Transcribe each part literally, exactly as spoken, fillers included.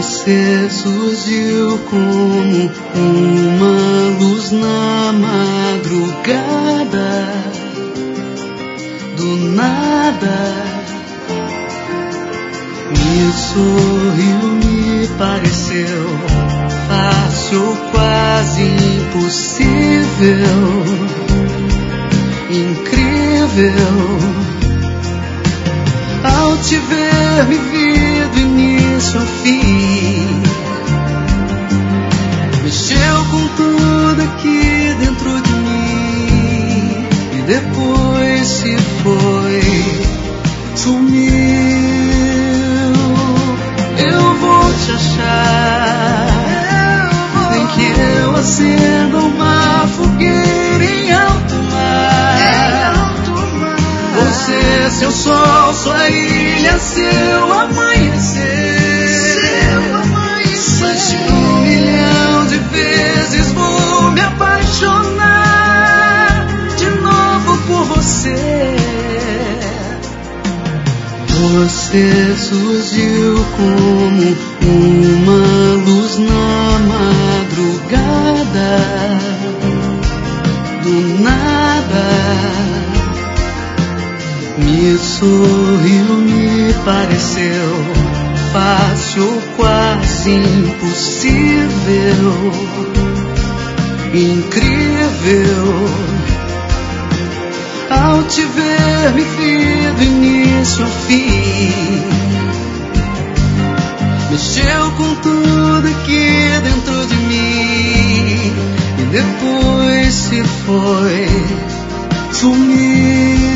Você surgiu como uma luz na madrugada, do nada. Me sorriu, me pareceu fácil ou quase impossível, incrível. Ao te ver, me vi do início ao fim. Mexeu com tudo aqui dentro de mim e depois se foi, sumiu. Eu vou te achar, nem que eu acenda uma fogueira em alto mar. Você, seu sol, sua ilha, seu amanhecer. Mais de um milhão de vezes vou me apaixonar de novo por você. Você surgiu como uma luz na madrugada, do nada. Me sorriu, me pareceu fácil ou quase impossível, incrível. Ao te ver, me vi do início ao fim. Mexeu com tudo aqui dentro de mim e depois se foi, sumiu.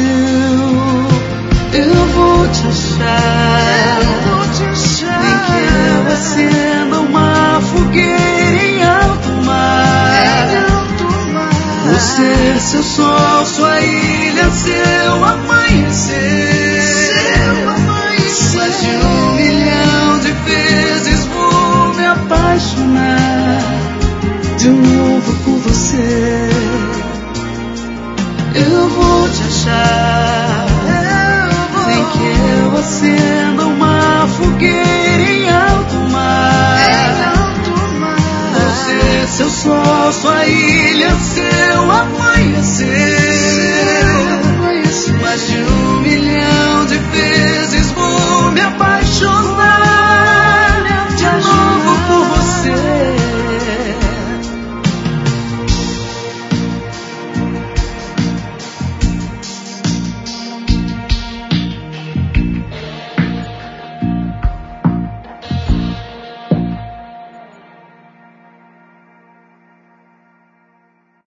Eu vou te achar, nem que eu acenda uma fogueira em alto mar. Você, seu sol, sua ilha, seu amanhecer. Mais de um milhão de vezes vou me apaixonar de novo por você. Eu vou te achar, nem que eu acenda uma fogueira em alto mar. Você, seu sol, sua ilha, seu amanhecer.